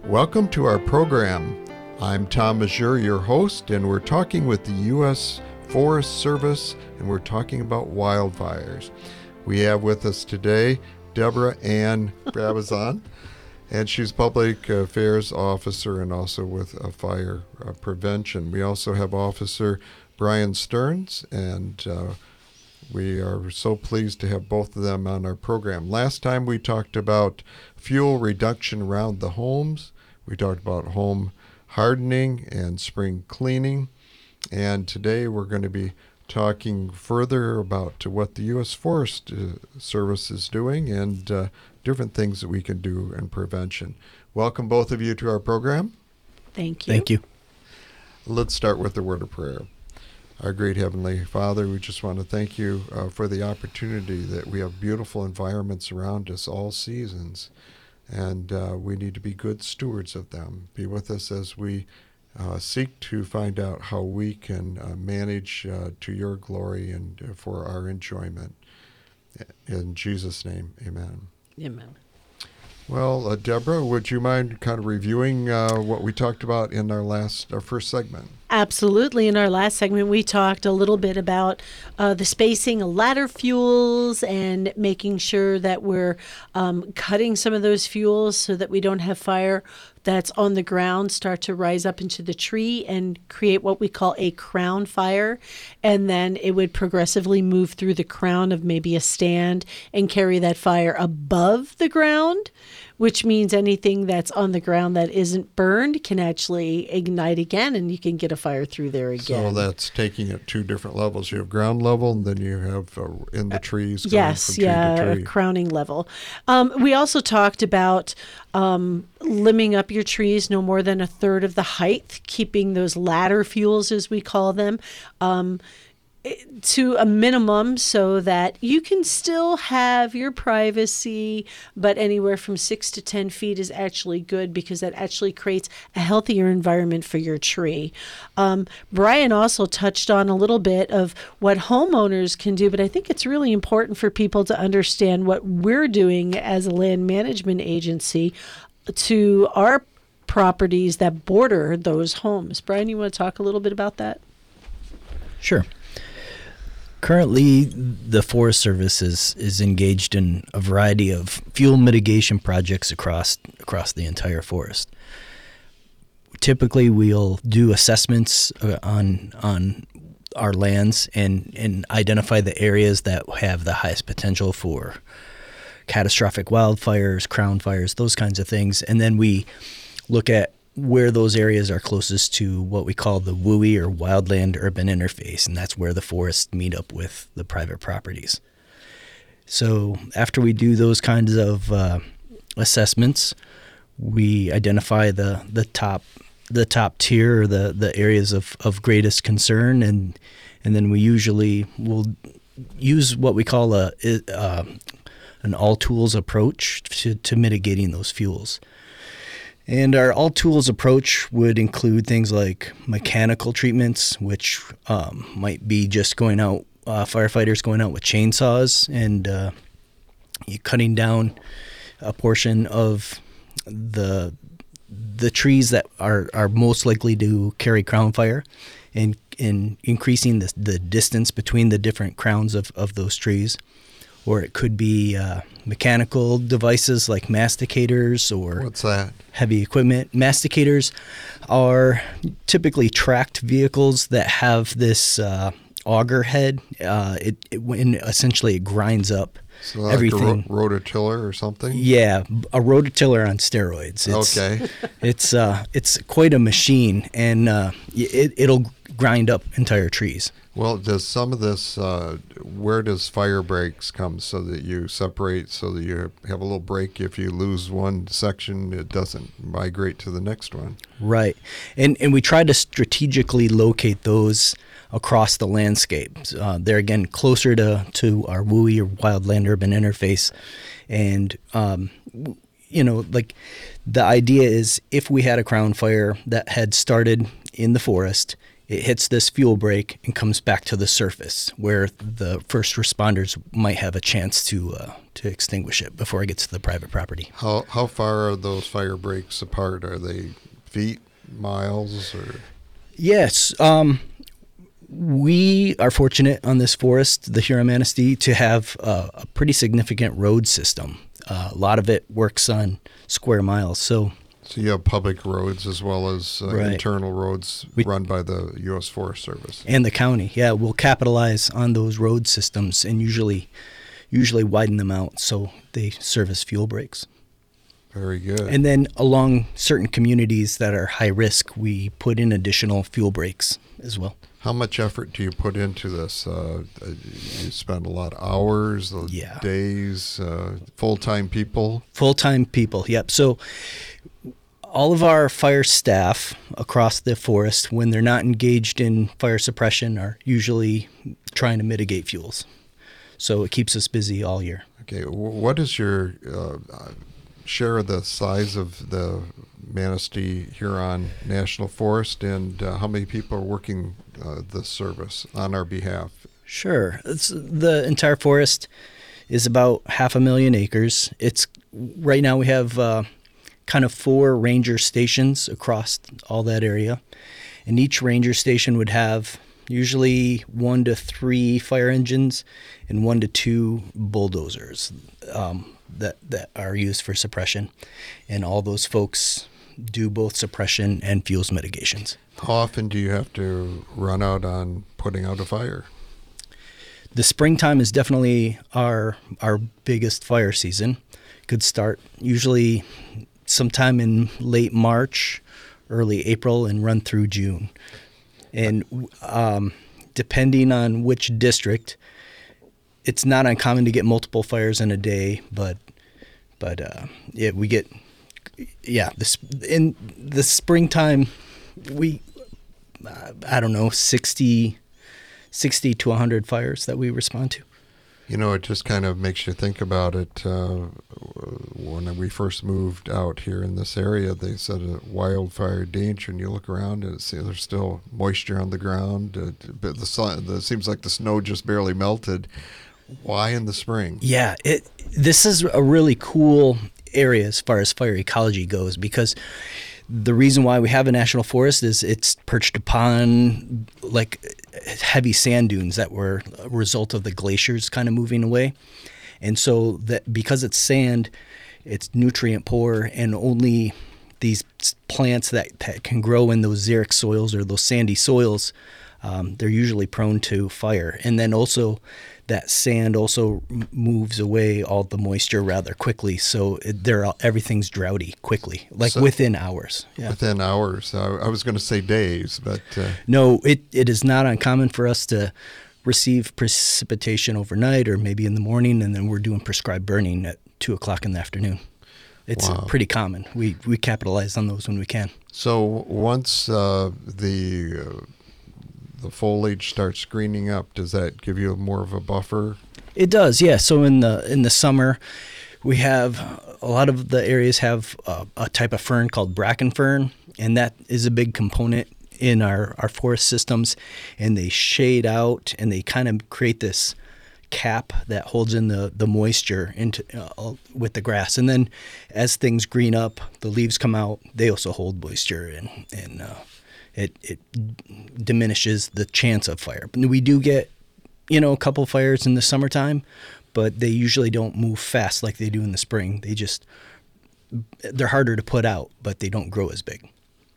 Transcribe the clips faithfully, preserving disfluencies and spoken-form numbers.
Welcome to our program. I'm Tom Mazur, your host, and we're talking with the U S Forest Service, and we're talking about wildfires. We have with us today Deborah Ann Brabazon, and she's Public Affairs Officer and also with uh, Fire uh, Prevention. We also have Officer Brian Stearns, and uh, we are so pleased to have both of them on our program. Last time we talked about fuel reduction around the homes. We talked about home hardening and spring cleaning. And today we're going to be talking further about what the U S Forest uh, Service is doing and uh, different things that we can do in prevention. Welcome both of you to our program. Thank you. Thank you. Let's start with the word of prayer. Our great Heavenly Father, we just want to thank you uh, for the opportunity that we have beautiful environments around us all seasons, and uh, we need to be good stewards of them. Be with us as we uh, seek to find out how we can uh, manage uh, to your glory and uh, for our enjoyment. In Jesus' name, amen. Amen. Well, uh, Deborah, would you mind kind of reviewing uh, what we talked about in our last, our first segment? Absolutely. In our last segment, we talked a little bit about uh, the spacing of ladder fuels and making sure that we're um, cutting some of those fuels so that we don't have fire that's on the ground start to rise up into the tree and create what we call a crown fire. And then it would progressively move through the crown of maybe a stand and carry that fire above the ground, which means anything that's on the ground that isn't burned can actually ignite again, and you can get a fire through there again. So that's taking it two different levels. You have ground level, and then you have uh, in the trees. Going yes, from tree yeah, to tree. a crowning level. Um, we also talked about um, limbing up your trees no more than a third of the height, keeping those ladder fuels, as we call them, um, to a minimum so that you can still have your privacy, but anywhere from six to ten feet is actually good because that actually creates a healthier environment for your tree. Um, Brian also touched on a little bit of what homeowners can do, but I think it's really important for people to understand what we're doing as a land management agency to our properties that border those homes. Brian, you want to talk a little bit about that? Sure. Currently, the Forest Service is, is engaged in a variety of fuel mitigation projects across across the entire forest. Typically, we'll do assessments uh, on on our lands and, and identify the areas that have the highest potential for catastrophic wildfires, crown fires, those kinds of things. And then we look at where those areas are closest to what we call the W U I or wildland urban interface, and that's where the forests meet up with the private properties. So after we do those kinds of uh, assessments, we identify the, the top the top tier or the, the areas of, of greatest concern, and and then we usually will use what we call a, a an all tools approach to, to mitigating those fuels. And our all tools approach would include things like mechanical treatments, which um, might be just going out, uh, firefighters going out with chainsaws and uh, cutting down a portion of the the trees that are, are most likely to carry crown fire, and, and increasing the, the distance between the different crowns of, of those trees. Or it could be uh, mechanical devices like masticators or What's that? heavy equipment. Masticators are typically tracked vehicles that have this uh, auger head. Uh, it, it when essentially it grinds up So like everything. a ro- rototiller or something? Yeah, a rototiller on steroids. It's, Okay. it's uh, it's quite a machine, and uh, it it'll grind up entire trees. Well, does some of this, uh, where does fire breaks come so that you separate, so that you have a little break? If you lose one section, it doesn't migrate to the next one. Right. And and we try to strategically locate those across the landscape. Uh, they're, again, closer to, to our W U I or wildland urban interface. And, um, you know, like the idea is if we had a crown fire that had started in the forest it hits this fuel break and comes back to the surface where the first responders might have a chance to uh, to extinguish it before it gets to the private property. How how far are those fire breaks apart? Are they feet, miles, or? Yes. Um, we are fortunate on this forest, the Huron-Manistee, to have uh, a pretty significant road system. Uh, a lot of it works on square miles. So So you have public roads as well as uh, Right. internal roads We- run by the U S Forest Service. and the county, yeah, will capitalize on those road systems and usually usually widen them out so they serve as fuel breaks. Very good. And then along certain communities that are high risk, we put in additional fuel breaks as well. How much effort do you put into this? Uh, uh, you spend a lot of hours, uh, Yeah. days, uh, full-time people. Full-time people, yep. So all of our fire staff across the forest, when they're not engaged in fire suppression, are usually trying to mitigate fuels. So it keeps us busy all year. Okay, wh- what is your uh, uh, share of the size of the Manistee Huron National Forest, and uh, how many people are working uh, the service on our behalf? Sure. It's, the entire forest is about half a million acres. It's right now we have uh, kind of four ranger stations across all that area, and each ranger station would have usually one to three fire engines and one to two bulldozers um, that that are used for suppression, and all those folks do both suppression and fuels mitigations. How often do you have to run out on putting out a fire? The springtime is definitely our our biggest fire season. Could start usually sometime in late March, early April, and run through June. And um, depending on which district, it's not uncommon to get multiple fires in a day. But but uh, yeah, we get yeah. This in the springtime, we uh, I don't know sixty. sixty to one hundred fires that we respond to. You know, it just kind of makes you think about it. Uh, when we first moved out here in this area, they said a wildfire danger, and you look around and see there's still moisture on the ground. Uh, but the sun, the, it seems like the snow just barely melted. Why in the spring? Yeah, it. This is a really cool area as far as fire ecology goes, because the reason why we have a national forest is it's perched upon like heavy sand dunes that were a result of the glaciers kind of moving away. And so that because it's sand, it's nutrient poor, and only these plants that, that can grow in those xeric soils or those sandy soils, um, they're usually prone to fire. And then also that sand also moves away all the moisture rather quickly, so it, they're all, everything's droughty quickly, like So- within hours. Yeah. Within hours. I, I was going to say days, but uh, No, it, it is not uncommon for us to receive precipitation overnight or maybe in the morning, and then we're doing prescribed burning at two o'clock in the afternoon. It's Wow. pretty common. We we capitalize on those when we can. so once uh, the uh, the foliage starts greening up, does that give you more of a buffer? It does, yeah. So in the in the summer, we have a lot of the areas have uh, a type of fern called bracken fern, and that is a big component in our, our forest systems. And they shade out, and they kind of create this cap that holds in the, the moisture into uh, with the grass. And then as things green up, the leaves come out. They also hold moisture, and and uh, it it diminishes the chance of fire. But we do get, you know, a couple fires in the summertime, but they usually don't move fast like they do in the spring. They just, they're harder to put out, but they don't grow as big.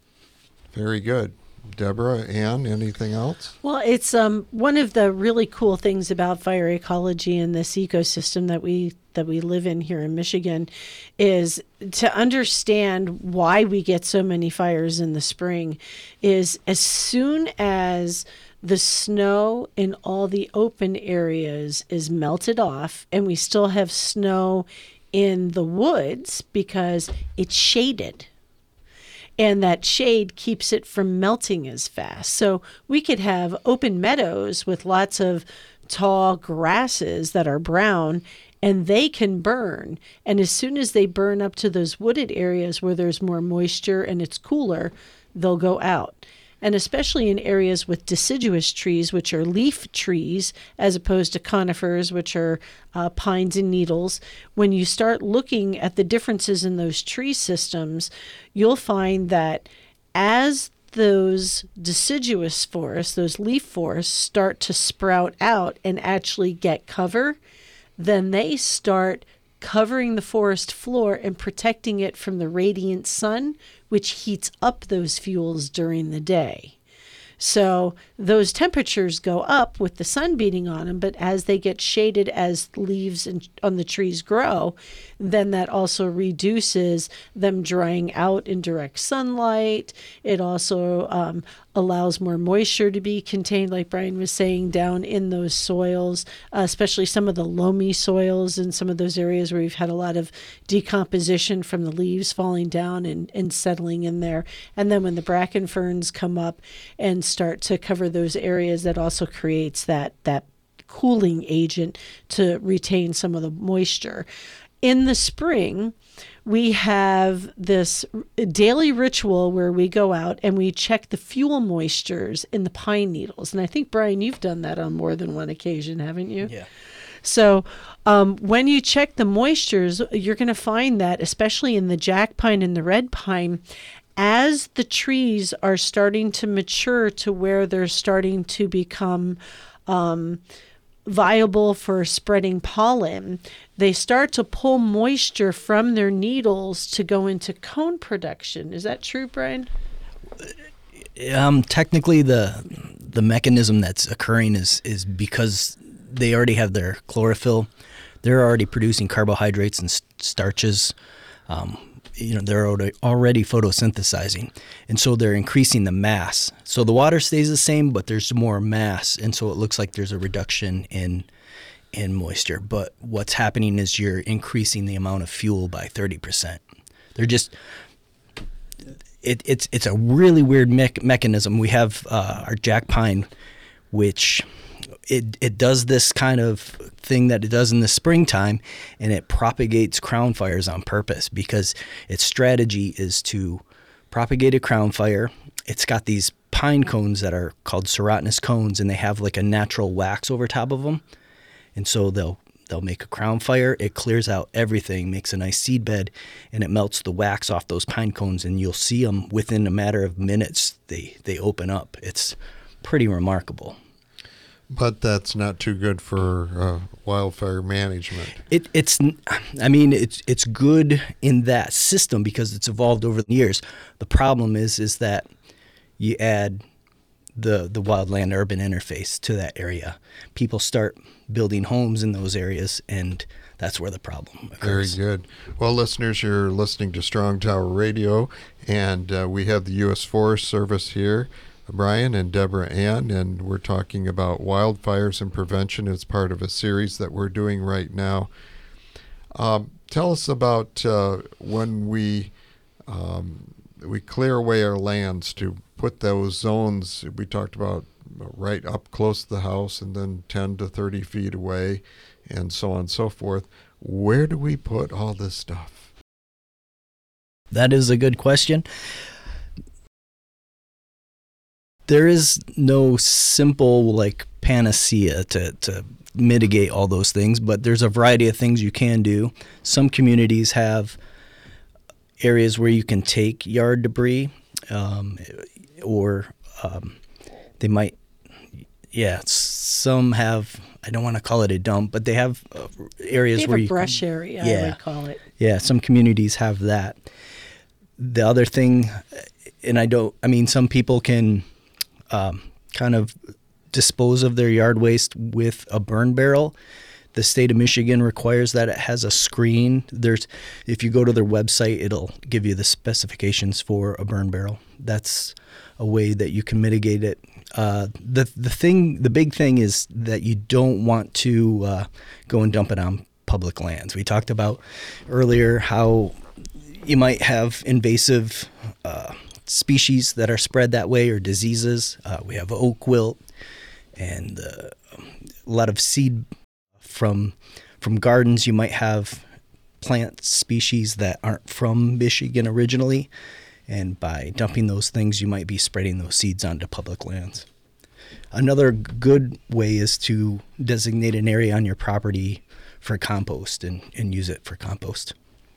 Very good. Deborah, Ann, anything else? Well, it's um, one of the really cool things about fire ecology and this ecosystem that we that we live in here in Michigan is to understand why we get so many fires in the spring. Is as soon as the snow in all the open areas is melted off, and we still have snow in the woods because it's shaded. And that shade keeps it from melting as fast. So we could have open meadows with lots of tall grasses that are brown, and they can burn. And as soon as they burn up to those wooded areas where there's more moisture and it's cooler, they'll go out. And especially in areas with deciduous trees, which are leaf trees, as opposed to conifers, which are uh, pines and needles, when you start looking at the differences in those tree systems, you'll find that as those deciduous forests, those leaf forests, start to sprout out and actually get cover, then they start covering the forest floor and protecting it from the radiant sun, which heats up those fuels during the day. So those temperatures go up with the sun beating on them, but as they get shaded, as leaves and, on the trees grow, then that also reduces them drying out in direct sunlight. It also um, allows more moisture to be contained, like Brian was saying, down in those soils, uh, especially some of the loamy soils in some of those areas where we've had a lot of decomposition from the leaves falling down and, and settling in there. And then when the bracken ferns come up and start to cover those areas, that also creates that that cooling agent to retain some of the moisture. In the spring, we have this daily ritual where we go out and we check the fuel moistures in the pine needles. And I think, Brian, you've done that on more than one occasion, haven't you? Yeah. So um, when you check the moistures, you're going to find that, especially in the jack pine and the red pine, as the trees are starting to mature to where they're starting to become um, viable for spreading pollen, they start to pull moisture from their needles to go into cone production. Is that true, Brian? Um, technically, the the mechanism that's occurring is is because they already have their chlorophyll. They're already producing carbohydrates and starches. Um, you know, they're already photosynthesizing, and so they're increasing the mass. So the water stays the same, but there's more mass, and so it looks like there's a reduction in in moisture. But what's happening is you're increasing the amount of fuel by thirty percent. They're just it, it's it's a really weird me- mechanism. We have uh, our jack pine, which it it does this kind of thing that it does in the springtime, and it propagates crown fires on purpose because its strategy is to propagate a crown fire. It's got these pine cones that are called serotinous cones, and they have like a natural wax over top of them, and so they'll they'll make a crown fire. It clears out everything, makes a nice seed bed, and it melts the wax off those pine cones, and you'll see them within a matter of minutes. They they open up. It's pretty remarkable. But that's not too good for uh, wildfire management. It, it's, I mean, it's it's good in that system because it's evolved over the years. The problem is, is that you add the the wildland urban interface to that area. People start building homes in those areas, and that's where the problem occurs. Very good. Well, listeners, you're listening to Strong Tower Radio, and uh, we have the U S Forest Service here, Brian and Deborah Ann, and we're talking about wildfires and prevention as part of a series that we're doing right now. Um, tell us about uh, when we um, we clear away our lands to put those zones we talked about right up close to the house and then ten to thirty feet away and so on and so forth. Where do we put all this stuff? That is a good question. There is no simple like panacea to, to mitigate all those things, but there's a variety of things you can do. Some communities have areas where you can take yard debris, um, or um, they might, yeah, some have, I don't want to call it a dump, but they have uh, areas they have where a you brush can, area, yeah, I would call it. Yeah, some communities have that. The other thing, and I don't, I mean, some people can Um, kind of dispose of their yard waste with a burn barrel. The state of Michigan requires that it has a screen. There's, if you go to their website, it'll give you the specifications for a burn barrel. That's a way that you can mitigate it. Uh, the the thing, the big thing is that you don't want to uh, go and dump it on public lands. We talked about earlier how you might have invasive uh, species that are spread that way, or diseases. Uh, we have oak wilt and uh, a lot of seed from from gardens. You might have plant species that aren't from Michigan originally, And by dumping those things, you might be spreading those seeds onto public lands. Another good way is to designate an area on your property for compost and, and use it for compost.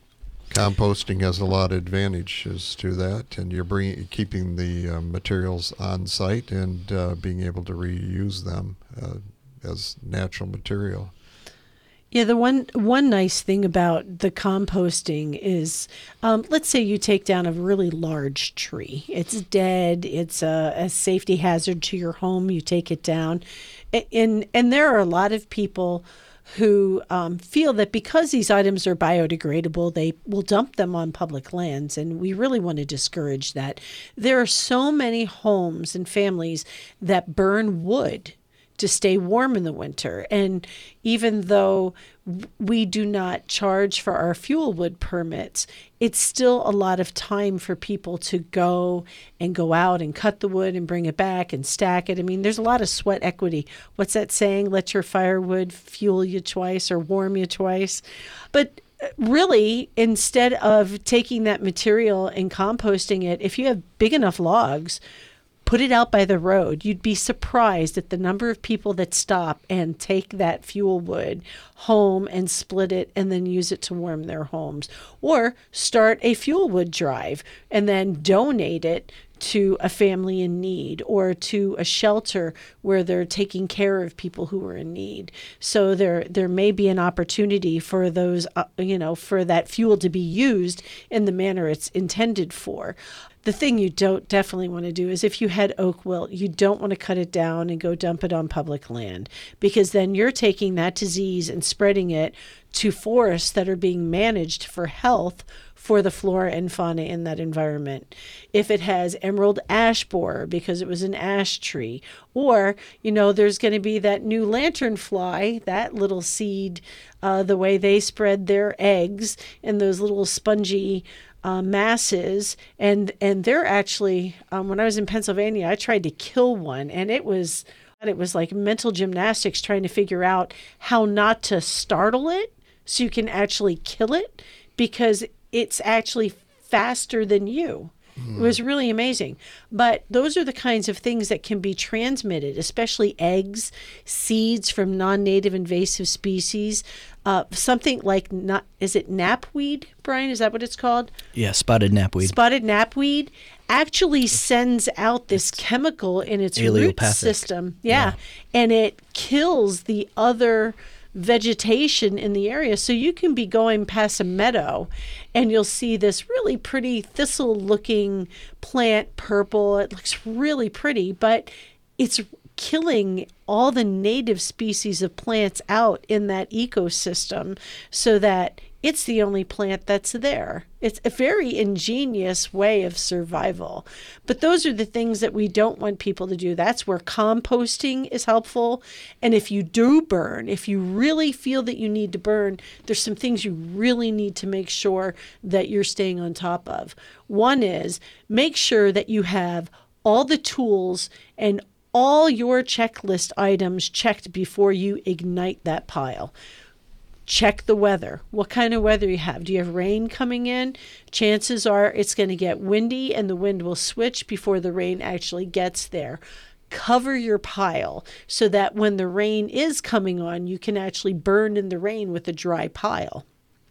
Composting has a lot of advantages to that, and you're bringing, keeping the uh, materials on site and uh, being able to reuse them uh, as natural material. Yeah, the one one nice thing about the composting is, um, let's say you take down a really large tree. It's dead. It's a, a safety hazard to your home. You take it down, and and there are a lot of people who um, feel that because these items are biodegradable, they will dump them on public lands, and we really want to discourage that. There are so many homes and families that burn wood to stay warm in the winter. And even though we do not charge for our fuel wood permits, it's still a lot of time for people to go and go out and cut the wood and bring it back and stack it. I mean, there's a lot of sweat equity. What's that saying? Let your firewood fuel you twice or warm you twice. But really, instead of taking that material and composting it, if you have big enough logs, put it out by the road. You'd be surprised at the number of people that stop and take that fuel wood home and split it and then use it to warm their homes. Or start a fuel wood drive and then donate it to a family in need or to a shelter where they're taking care of people who are in need. So there there may be an opportunity for those, uh, you know, for that fuel to be used in the manner it's intended for. The thing you don't definitely want to do is if you had oak wilt, you don't want to cut it down and go dump it on public land, because then you're taking that disease and spreading it to forests that are being managed for health for the flora and fauna in that environment. If it has emerald ash borer because it was an ash tree, or, you know, there's going to be that new lanternfly, that little seed, uh, the way they spread their eggs in those little spongy Uh, masses, and and they're actually, um, when I was in Pennsylvania, I tried to kill one, and it was it was like mental gymnastics trying to figure out how not to startle it so you can actually kill it, because it's actually faster than you. Mm. It was really amazing. But those are the kinds of things that can be transmitted, especially eggs, seeds from non-native invasive species. Uh, something like, not, is it knapweed, Brian? Is that what it's called? Yeah, spotted knapweed. Spotted knapweed actually sends out this it's chemical in its root system. Yeah, yeah. And it kills the other vegetation in the area. So you can be going past a meadow and you'll see this really pretty thistle looking plant, purple. It looks really pretty, but it's killing all the native species of plants out in that ecosystem so that it's the only plant that's there. It's a very ingenious way of survival. But those are the things that we don't want people to do. That's where composting is helpful. And if you do burn, if you really feel that you need to burn, there's some things you really need to make sure that you're staying on top of. One is make sure that you have all the tools and all your checklist items checked before you ignite that pile. Check the weather. What kind of weather you have? Do you have rain coming in? Chances are it's going to get windy and the wind will switch before the rain actually gets there. Cover your pile so that when the rain is coming on, you can actually burn in the rain with a dry pile.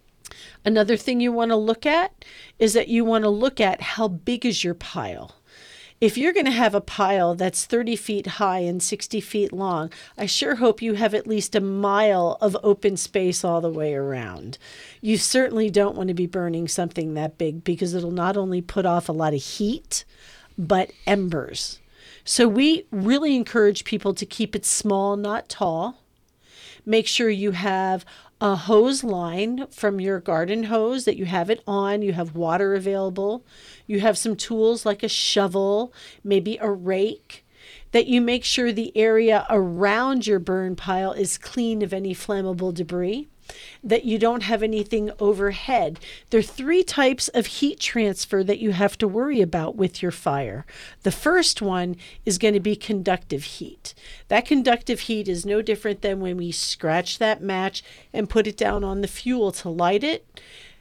Another thing you want to look at is that you want to look at how big is your pile. If you're going to have a pile that's thirty feet high and sixty feet long, I sure hope you have at least a mile of open space all the way around. You certainly don't want to be burning something that big because it'll not only put off a lot of heat, but embers. So we really encourage people to keep it small, not tall. Make sure you have a hose line from your garden hose, that you have it on, you have water available, you have some tools like a shovel, maybe a rake, that you make sure the area around your burn pile is clean of any flammable debris, that you don't have anything overhead. There are three types of heat transfer that you have to worry about with your fire. The first one is going to be conductive heat. That conductive heat is no different than when we scratch that match and put it down on the fuel to light it.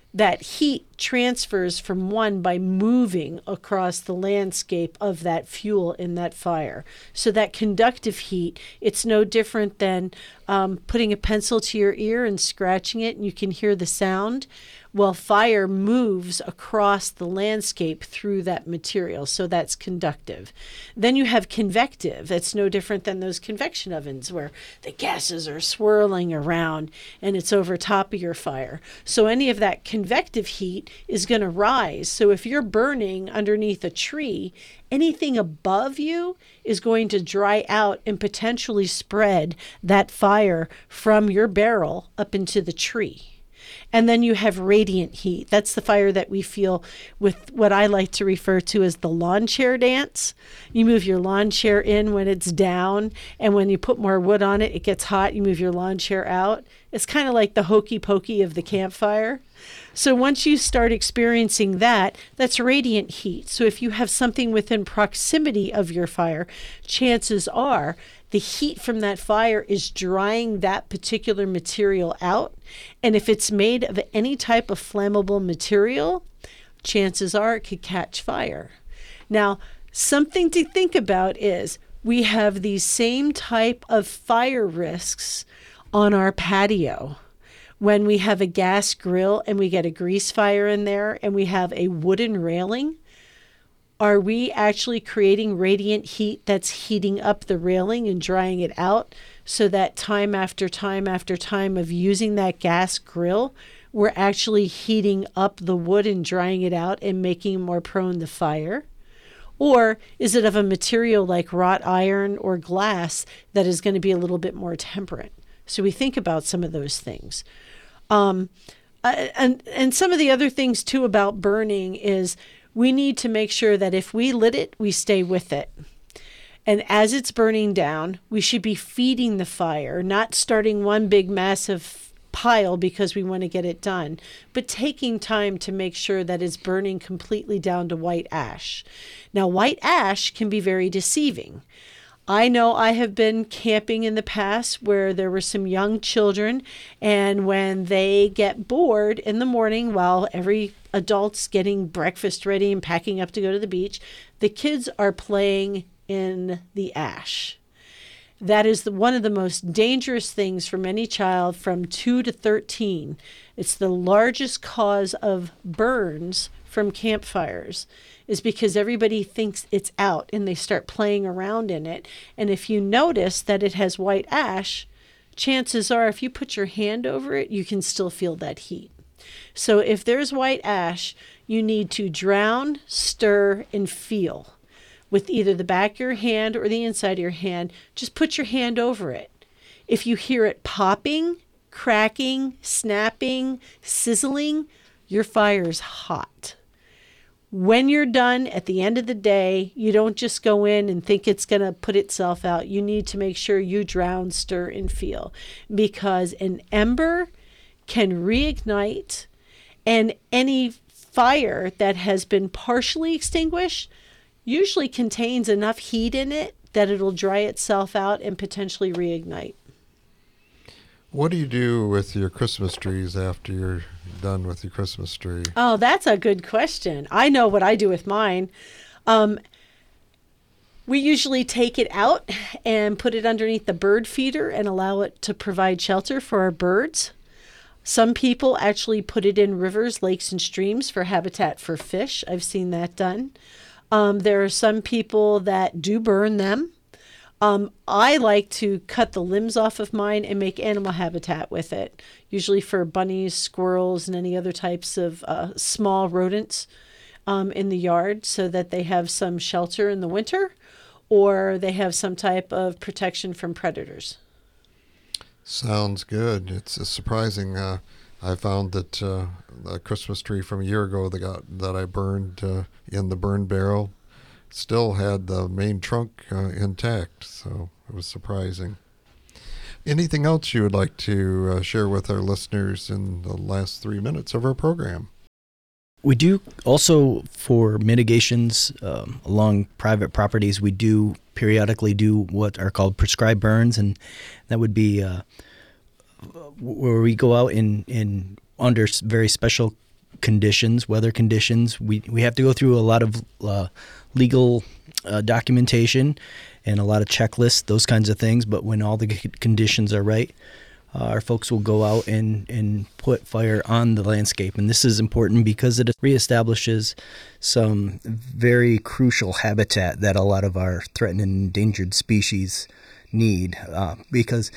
that heat transfers from one by moving across the landscape of that fuel in that fire. So that conductive heat, it's no different than um, putting a pencil to your ear and scratching it, and you can hear the sound. Well, fire moves across the landscape through that material, so that's conductive. Then you have convective. That's no different than those convection ovens where the gases are swirling around and it's over top of your fire. So any of that convective heat is going to rise. So if you're burning underneath a tree, anything above you is going to dry out and potentially spread that fire from your barrel up into the tree. And then you have radiant heat. That's the fire that we feel with what I like to refer to as the lawn chair dance. You move your lawn chair in when it's down, and when you put more wood on it, it gets hot. You move your lawn chair out. It's kind of like the hokey pokey of the campfire. So once you start experiencing that, that's radiant heat. So if you have something within proximity of your fire, chances are the heat from that fire is drying that particular material out. And if it's made of any type of flammable material, chances are it could catch fire. Now, something to think about is we have these same type of fire risks on our patio. When we have a gas grill and we get a grease fire in there and we have a wooden railing, are we actually creating radiant heat that's heating up the railing and drying it out so that time after time after time of using that gas grill, we're actually heating up the wood and drying it out and making it more prone to fire? Or is it of a material like wrought iron or glass that is going to be a little bit more temperate? So we think about some of those things. Um, and, and some of the other things too about burning is we need to make sure that if we lit it, we stay with it. And as it's burning down, we should be feeding the fire, not starting one big massive pile because we want to get it done, but taking time to make sure that it's burning completely down to white ash. Now, white ash can be very deceiving. I know I have been camping in the past where there were some young children, and when they get bored in the morning while every adult's getting breakfast ready and packing up to go to the beach, the kids are playing in the ash. That is the, one of the most dangerous things from any child from two to thirteen. It's the largest cause of burns from campfires, is because everybody thinks it's out and they start playing around in it. And if you notice that it has white ash, chances are if you put your hand over it, you can still feel that heat. So if there's white ash, you need to drown, stir, and feel with either the back of your hand or the inside of your hand. Just put your hand over it. If you hear it popping, cracking, snapping, sizzling, your fire's hot. When you're done at the end of the day, you don't just go in and think it's going to put itself out. You need to make sure you drown, stir, and feel, because an ember can reignite, and any fire that has been partially extinguished usually contains enough heat in it that it'll dry itself out and potentially reignite. What do you do with your Christmas trees after you're done with your Christmas tree? Oh, that's a good question. I know what I do with mine. Um, we usually take it out and put it underneath the bird feeder and allow it to provide shelter for our birds. Some people actually put it in rivers, lakes, and streams for habitat for fish. I've seen that done. Um, there are some people that do burn them. Um, I like to cut the limbs off of mine and make animal habitat with it, usually for bunnies, squirrels, and any other types of uh, small rodents um, in the yard, so that they have some shelter in the winter, or they have some type of protection from predators. Sounds good. It's uh, surprising. Uh, I found that uh, the Christmas tree from a year ago that got that I burned uh, in the burn barrel still had the main trunk uh, intact, so it was surprising. Anything else you would like to uh, share with our listeners in the last three minutes of our program? We do also, for mitigations um, along private properties, we do periodically do what are called prescribed burns, and that would be uh, where we go out in, in under very special conditions, weather conditions. We we have to go through a lot of uh, legal uh, documentation and a lot of checklists, those kinds of things. But when all the c- conditions are right, uh, our folks will go out and, and put fire on the landscape. And this is important because it reestablishes some very crucial habitat that a lot of our threatened and endangered species need, uh, because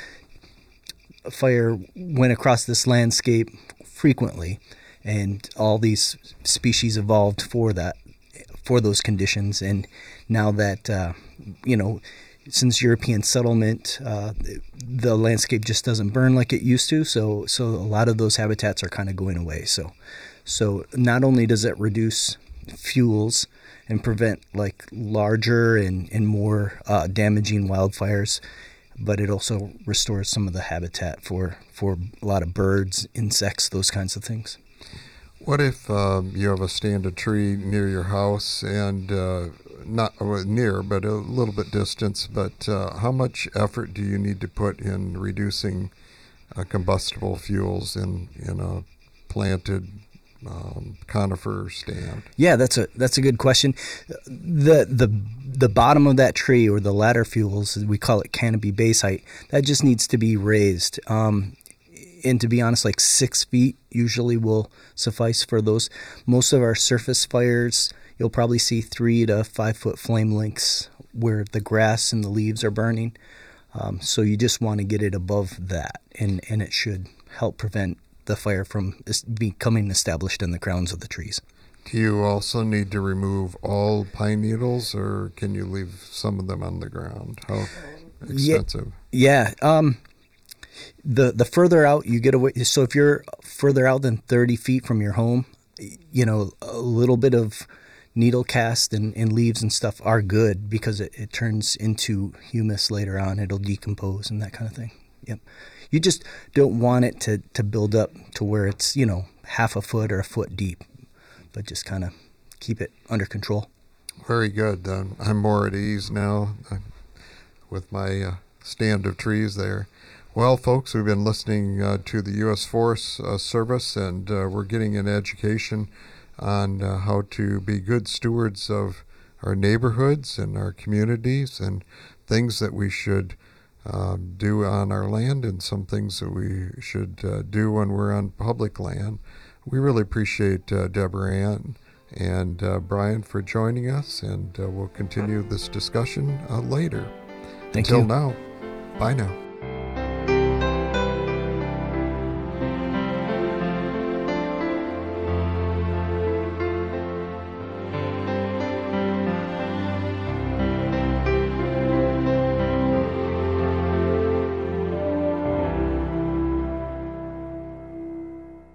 fire went across this landscape frequently, and all these species evolved for that, for those conditions. And now that, uh, you know, since European settlement, uh, the landscape just doesn't burn like it used to. So, so a lot of those habitats are kind of going away. So, so not only does it reduce fuels and prevent like larger and, and more uh, damaging wildfires, but it also restores some of the habitat for, for a lot of birds, insects, those kinds of things. What if um, you have a standard tree near your house and uh, not uh, near, but a little bit distance, but uh, how much effort do you need to put in reducing uh, combustible fuels in, in a planted um, conifer stand? Yeah, that's a that's a good question. The the the bottom of that tree, or the ladder fuels, we call it canopy base height, that just needs to be raised. Um, and to be honest, like six feet usually will suffice for those. Most of our surface fires, you'll probably see three to five foot flame lengths where the grass and the leaves are burning. Um, so you just want to get it above that, and, and it should help prevent the fire from becoming established in the crowns of the trees. Do you also need to remove all pine needles, or can you leave some of them on the ground? How expensive? Yeah. yeah um, the the further out you get away, so if you're further out than thirty feet from your home, you know, a little bit of needle cast and, and leaves and stuff are good, because it, it turns into humus later on. It'll decompose and that kind of thing. Yep. You just don't want it to, to build up to where it's, you know, half a foot or a foot deep, but just kind of keep it under control. Very good. Um, I'm more at ease now uh, with my uh, stand of trees there. Well, folks, we've been listening uh, to the U S Forest uh, Service, and uh, we're getting an education on uh, how to be good stewards of our neighborhoods and our communities, and things that we should uh, do on our land, and some things that we should uh, do when we're on public land. We really appreciate uh, Deborah Ann and uh, Brian for joining us, and uh, we'll continue this discussion uh, later. Thank Until you. now, bye now.